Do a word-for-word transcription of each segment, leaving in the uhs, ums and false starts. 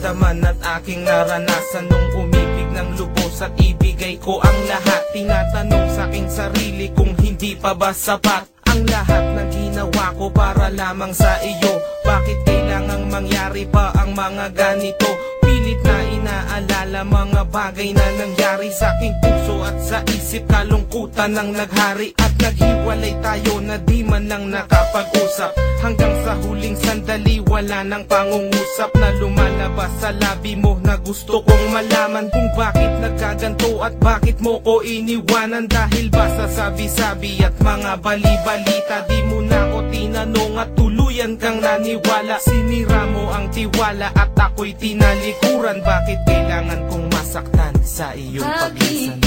naramdaman at aking naranasan nung umibig ng lubos at ibigay ko ang lahat. Tinatanong sa aking sarili kung hindi pa ba sapat ang lahat ng ginawa ko para lamang sa iyo. Bakit kailangang mangyari pa ang mga ganito? Pilit na inaalala mga bagay na nangyari sa aking puso at sa isip. Kalungkutan ng naghari at naghiwalay tayo na di man lang nakapag-usap. Hanggang sa huling sandali wala nang pangungusap na lumalabas sa labi mo na gusto kong malaman kung bakit nagkaganto at bakit mo ko iniwanan. Dahil ba sa sabi-sabi at mga bali-balita di mo na ko tinanong at tuluyan kang naniwala. Sinira mo ang tiwala at ako'y tinalikuran. Bakit kailangan kong masaktan sa iyong paglisan?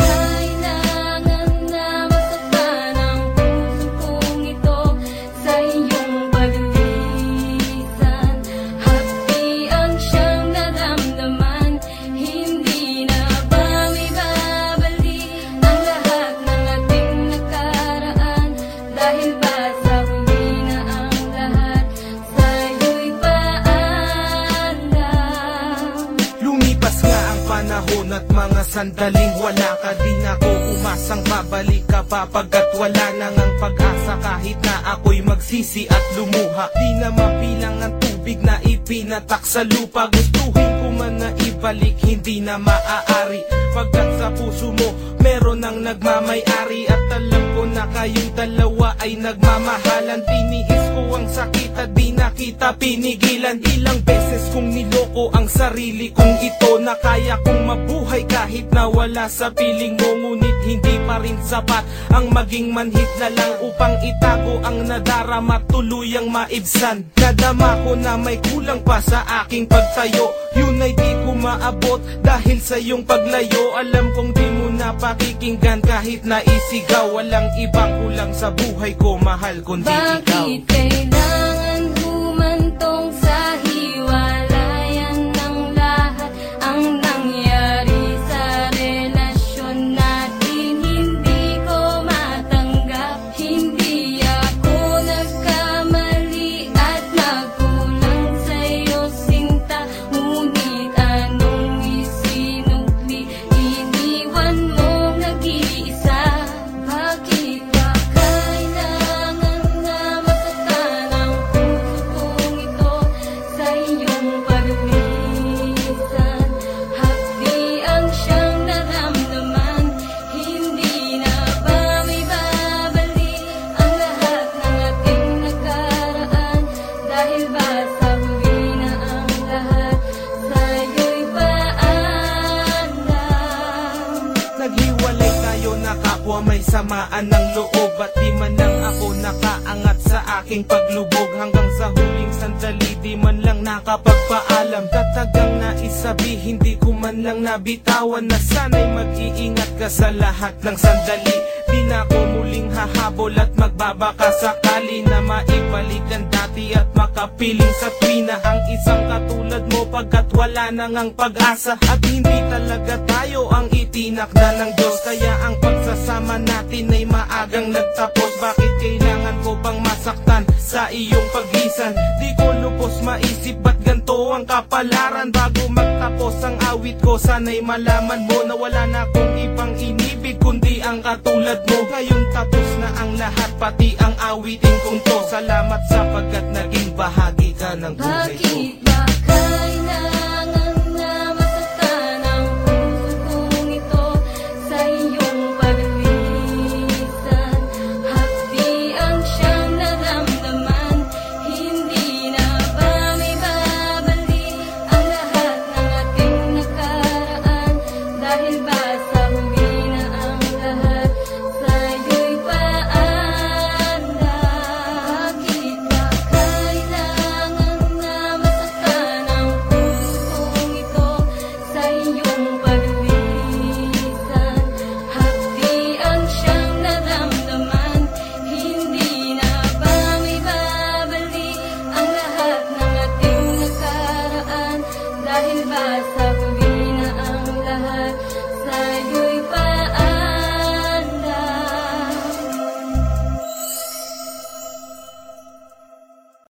At mga sandaling wala ka, di na ko umasang babalik ka pa pagkat wala nang ang pag-asa. Kahit na ako'y magsisi at lumuha, di na mapilang ang tubig na ipinatak sa lupa. Gustuhin ko man na ibalik, hindi na maaari pagkat sa puso mo meron nang nagmamay-ari. At alam ko na kayong dalawa ay nagmamahalan. Tiniis ko ang sakit at di na kita pinigilan. Ilang beses kong niloko ang sarili kong ito na kaya kong mabuhay kahit na wala sa piling mo. Ngunit hindi pa rin sapat ang maging manhid na lang upang itago ang nadarama, tuluyang maibsan. Nadama ko na may kulang pa sa aking pagtayo, yun ay di ko maabot dahil sa iyong paglayo. Alam kong di mo na pakikinggan kahit na isigaw. Walang ibang kulang sa buhay ko, mahal, kundi ikaw. Bakit kailangan humantong sa hiwalayan ng lahat ang nangyari sa relasyon natin? Hindi ko matanggap, hindi ako nagkamali at nagkulang sa'yo sinta. Ngunit anong isinukli, iniwan mong nag-iisa. Bakit ba kailangan na masaktan ang puso kong ito sa iyong paglisan? Hapdi ang siyang naramdaman, hindi na ba may babalik ang lahat ng ating nakaraan? Dahil ba sa huli na ang lahat sa'yo'y paandam? Naghiwalay tayo na kapwa may samaan ng loob, at di man lang ako nakaangat sa aking paglubog. Hanggang sa huling sandali di man lang nakapagpaalam. Tatagang naisabi, hindi ko man lang nabitawan na sana'y mag-iingat ka sa lahat ng sandali. Di na ako muling hahabol at magbabaka sakali na maibalik ang dati at makapiling sa tuwina ang isang katulad mo pagkat wala nang ang pag-asa. At hindi talaga tayo ang itinak na ng Diyos, kaya ang pagsasama natin ay maagang nagtapos. Bakit kailangan ko pang masaktan sa iyong paglisan? Di ko lubos maisip ba't ganto ang kapalaran. Bago magtapos ang awit ko, sana'y malaman mo na wala na akong ibang inibig kundi ang katulad mo. Ngayon tapos na ang lahat, pati ang awitin kong to. Salamat sapagkat naging bahagi ka ng buhay ko. Bakit ba kailangan na masaktan ang puso kong ito sa iyong paglisan? Hapdi ang siyang naramdaman, hindi na ba may babalik ang lahat ng ating nakaraan? Dahil ba sa huli na ang lahat sa'yo'y paandam? Bakit ba kailangan na masaktan ang puso kong ito sa iyong paglisan? Hapdi ang siyang naramdaman, hindi na ba may babalik ang lahat ng ating nakaraan? Dahil ba sa huli na ang lahat